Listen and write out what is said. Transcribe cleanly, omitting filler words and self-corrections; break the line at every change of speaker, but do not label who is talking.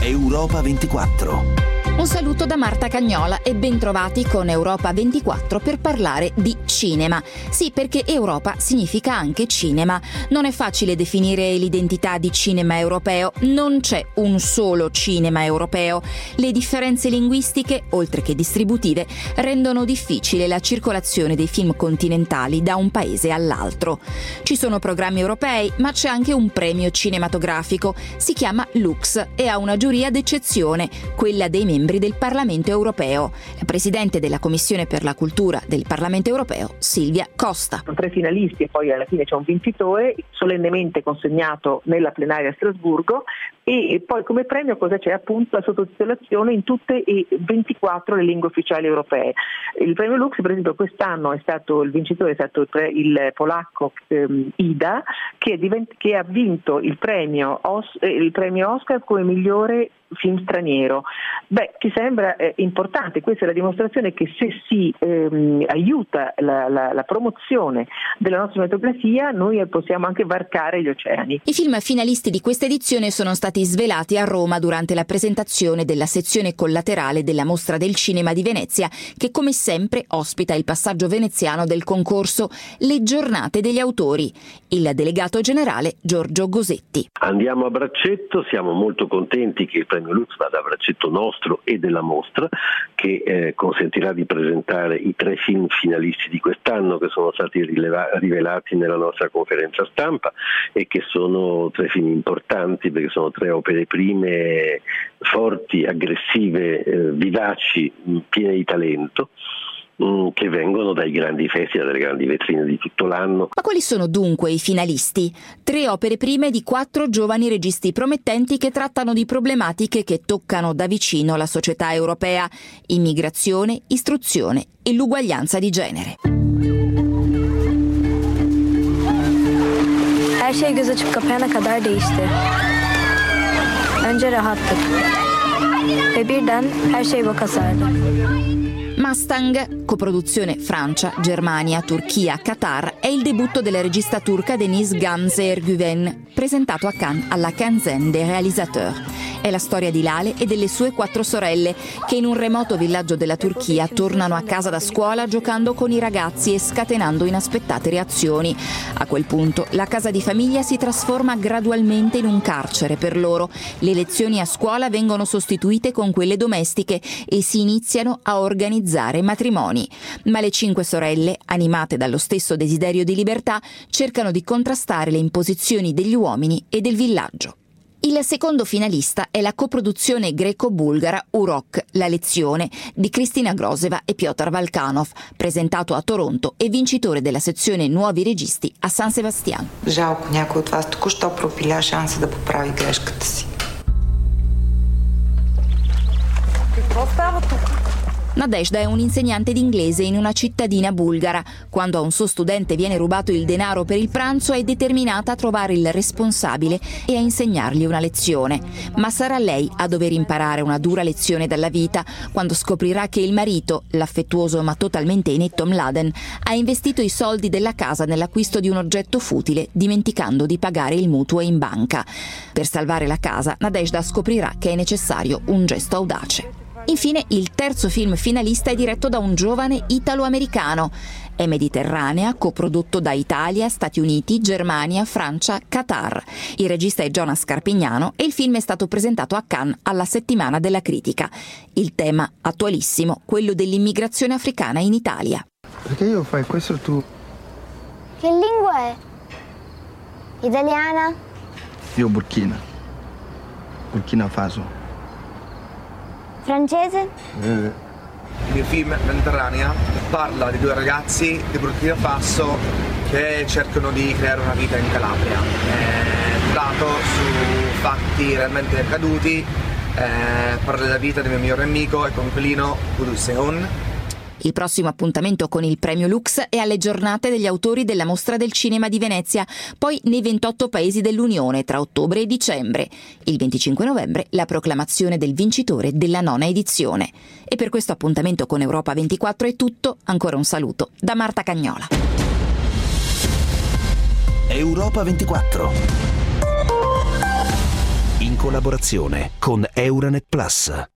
Europa 24.
Un saluto da Marta Cagnola e bentrovati con Europa 24 per parlare di cinema. Sì, perché Europa significa anche cinema. Non è facile definire l'identità di cinema europeo, non c'è un solo cinema europeo. Le differenze linguistiche, oltre che distributive, rendono difficile la circolazione dei film continentali da un paese all'altro. Ci sono programmi europei, ma c'è anche un premio cinematografico. Si chiama Lux e ha una giuria d'eccezione, quella dei membri del Parlamento europeo. La presidente della Commissione per la Cultura del Parlamento europeo, Silvia Costa.
Sono 3 finalisti e poi alla fine c'è un vincitore, solennemente consegnato nella plenaria a Strasburgo, e poi come premio cosa c'è? Appunto la sottotitolazione in tutte e 24 le lingue ufficiali europee. Il premio Lux, per esempio, quest'anno il vincitore è stato il polacco Ida, che ha vinto il premio Oscar come migliore film straniero. Ci sembra importante, questa è la dimostrazione che se si aiuta la promozione della nostra cinematografia, noi possiamo anche varcare gli oceani.
I film finalisti di questa edizione sono stati svelati a Roma durante la presentazione della sezione collaterale della Mostra del Cinema di Venezia, che come sempre ospita il passaggio veneziano del concorso Le Giornate degli Autori. Il delegato generale Giorgio Gosetti.
Andiamo a braccetto, siamo molto contenti che il premio Lux vada a braccetto nostro e della mostra, che consentirà di presentare i 3 film finalisti di quest'anno che sono stati rivelati nella nostra conferenza stampa e che sono 3 film importanti perché sono 3 opere prime forti, aggressive, vivaci, piene di talento, che vengono dai grandi festival, dalle grandi vetrine di tutto l'anno.
Ma quali sono dunque i finalisti? 3 opere prime di 4 giovani registi promettenti che trattano di problematiche che toccano da vicino la società europea: immigrazione, istruzione e l'uguaglianza di genere.
Her şey göz açıp kapayana kadar değişti. Önce rahattık. Ve birden her şey boka sardı.
Mustang, coproduzione Francia, Germania, Turchia, Qatar, è il debutto della regista turca Deniz Gamze Ergüven, presentato a Cannes alla Quinzaine des Réalisateurs. È la storia di Lale e delle sue 4 sorelle, che in un remoto villaggio della Turchia tornano a casa da scuola giocando con i ragazzi e scatenando inaspettate reazioni. A quel punto la casa di famiglia si trasforma gradualmente in un carcere per loro. Le lezioni a scuola vengono sostituite con quelle domestiche e si iniziano a organizzare matrimoni. Ma le 5 sorelle, animate dallo stesso desiderio di libertà, cercano di contrastare le imposizioni degli uomini e del villaggio. Il secondo finalista è la coproduzione greco-bulgara Urok, La lezione, di Kristina Groseva e Piotr Valkanov, presentato a Toronto e vincitore della sezione Nuovi registi a San Sebastiano.
Жалко, някой от вас току-що пропиля шанса да поправи грешката си.
Какво става тук?
Nadezhda è un insegnante d'inglese in una cittadina bulgara. Quando a un suo studente viene rubato il denaro per il pranzo, è determinata a trovare il responsabile e a insegnargli una lezione. Ma sarà lei a dover imparare una dura lezione dalla vita quando scoprirà che il marito, l'affettuoso ma totalmente inetto Mladen, ha investito i soldi della casa nell'acquisto di un oggetto futile, dimenticando di pagare il mutuo in banca. Per salvare la casa, Nadezhda scoprirà che è necessario un gesto audace. Infine, il terzo film finalista è diretto da un giovane italo-americano. È mediterranea, coprodotto da Italia, Stati Uniti, Germania, Francia, Qatar. Il regista è Jonas Carpignano e il film è stato presentato a Cannes alla Settimana della Critica. Il tema, attualissimo, quello dell'immigrazione africana in Italia.
Perché io fai questo tu?
Che lingua è? Italiana?
Io Burkina Faso.
Francese?
Il mio film Mediterranea parla di 2 ragazzi di Burkina Faso che cercano di creare una vita in Calabria. È basato su fatti realmente accaduti, parla della vita del mio migliore amico e coinquilino Udu Seon.
Il prossimo appuntamento con il premio Lux è alle giornate degli autori della Mostra del Cinema di Venezia, poi nei 28 paesi dell'Unione tra ottobre e dicembre. Il 25 novembre la proclamazione del vincitore della 9ª edizione. E per questo appuntamento con Europa 24 è tutto. Ancora un saluto da Marta Cagnola.
Europa 24. In collaborazione con Euranet Plus.